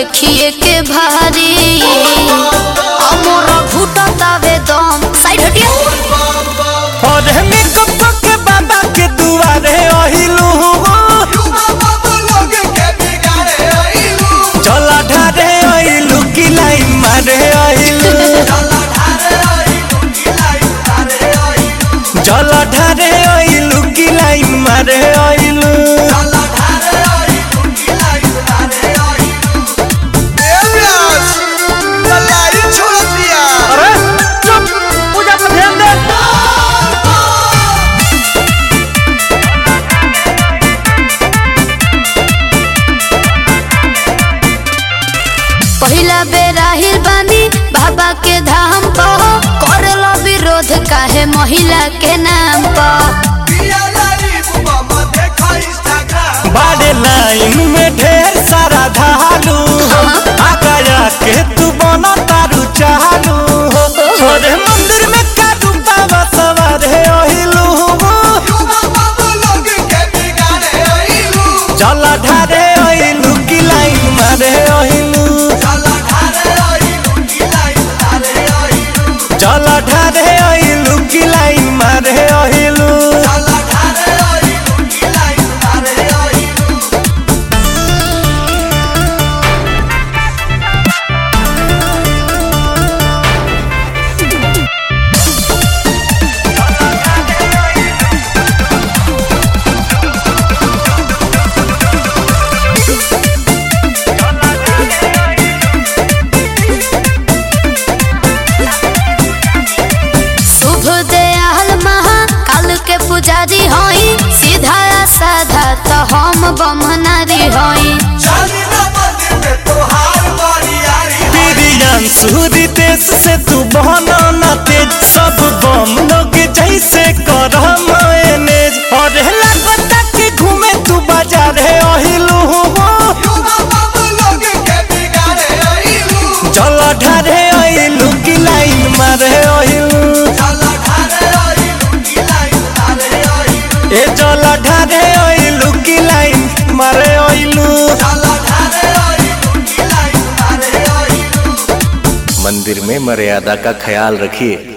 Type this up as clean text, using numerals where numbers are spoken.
देखिए के भारी अमर घुटतावे दम साइड हटिया और मेकअप के बाबा के दुआरे आइलू चला ढारे आइलू की लाइन मारे आइलू चला ढारे आइलू की लाइन मारे आइलू पहिला बेरा हिल बानी बाबा के धाम पर करलो विरोध काहे महिला के नाम पर बाड़े लाइन में ढेर सारा धालू आकाया के तू बना तारू चालू छोरे मंदिर में काटू बाबा सवारे ओहिलू चला ढारे ओहिलू की लाइन मारे ओहिलू चला ढारे ओहिलू की लाइन मारे ओहिलू पुजारी होई सीधा साधा तो हम बमनारी होई सूरी देश से तू बहना न तेज सब बम लोग जैसे कर मैनेज और लगता कि घूमे तू बाजार है ओहिलू चला ढारे ओहिलू की लाइन मारे ओहिलू ए चला ढारे ओहिलू की लाइन मारे ओहिलू मंदिर में मर्यादा का ख्याल रखिए।